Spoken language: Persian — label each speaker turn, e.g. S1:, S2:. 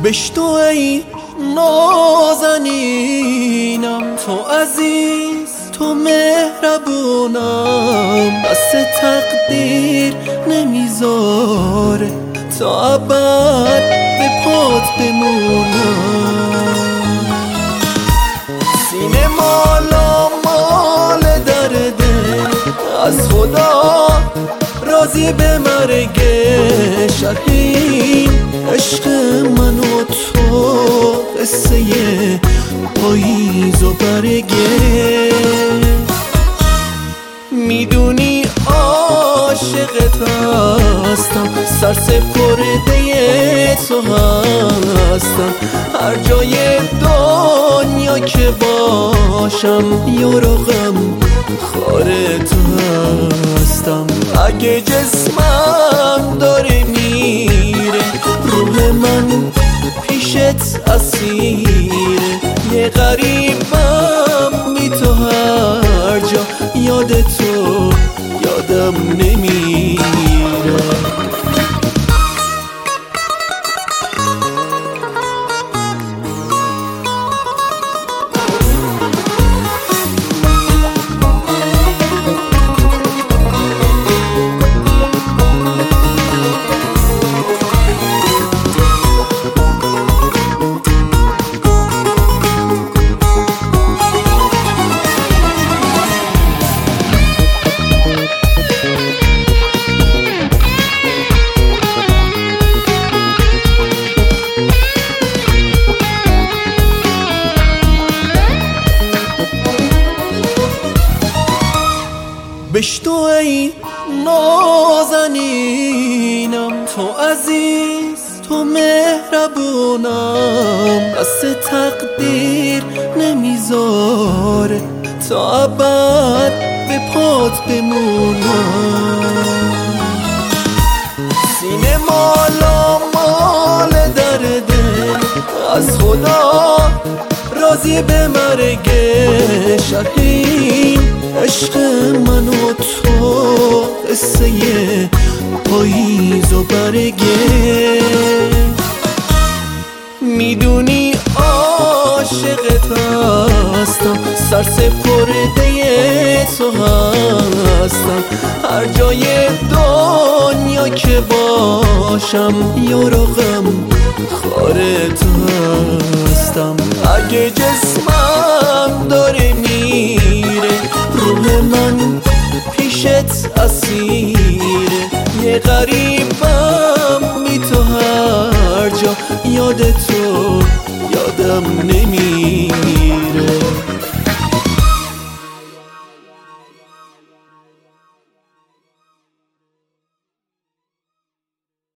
S1: بشنو ای نازنینم، تو عزیز، تو مهربونم. دست تقدیر نمیذاره تا ابد به پات بمونم. سینه مالا مال درده، از خدا راضی به مرگ شهین. عشق من و تو قصه پاییز و برگه. میدونی عاشقت هستم، سرسپرده تو هستم. هر جای دنیا که باشم یار و غم خوار تو هستم. اگه جسمم داره میره، روح من پیشت اسیره. یه غریبم بی تو هر جا، یاد تو یادم نمیره. بشنو ای نازنینم، تو عزیز، تو مهربونم. دست تقدیر نمیذاره تا ابد به پات بمونم. سینه مالا مال درده، از خدا راضی به مرگ شهین. عشق من و تو قصه پاییز و برگه. میدونی عاشقت هستم، سرسپرده تو هستم. هر جای دنیا که باشم یار و غم خوار تو هستم. اگه جسمم داره میره، روح من پیشت اسیره. یه غریبم بی تو هر جا، یاد تو